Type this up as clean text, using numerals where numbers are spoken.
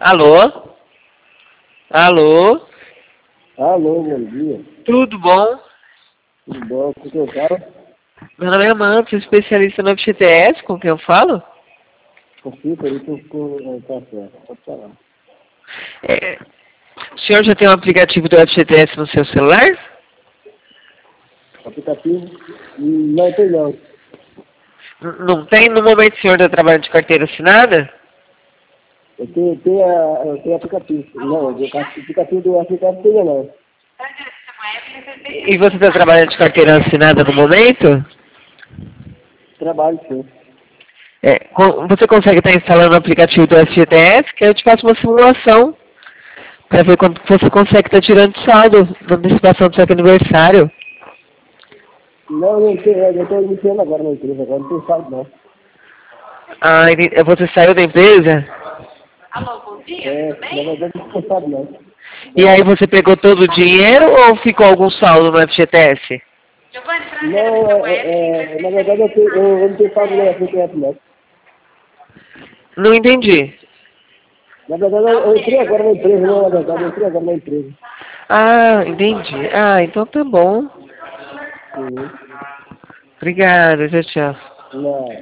Alô? Alô? Alô, bom dia. Tudo bom? Tudo bom? Com quem eu falo? Meu nome é Amanda, sou especialista no FGTS, com quem eu falo? Confio, eu estou com café. Pode falar. O senhor já tem um aplicativo do FGTS no seu celular? Aplicativo? Não tem não. Não tem? No momento o senhor está trabalhando de carteira assinada? Eu tenho aplicativo. Não, o aplicativo do FGTS tem não. E você está trabalhando de carteira assinada no momento? Trabalho sim. Você consegue estar instalando o aplicativo do FGTS, que eu te faço uma simulação para ver quanto você consegue estar tirando de saldo na antecipação do seu aniversário. Não tem, eu estou iniciando agora na empresa, agora não tem saldo não. Ah, você saiu da empresa? Na verdade não tem saldo não. E aí você pegou todo o dinheiro ou ficou algum saldo no FGTS? Não, na verdade eu não tenho saldo no FGTS não. Não entendi. Na verdade eu entrei agora na empresa, não, na verdade eu entrei agora na empresa. Ah, entendi. Ah, então tá bom. Uhum. Obrigada, tchau, tchau. Não.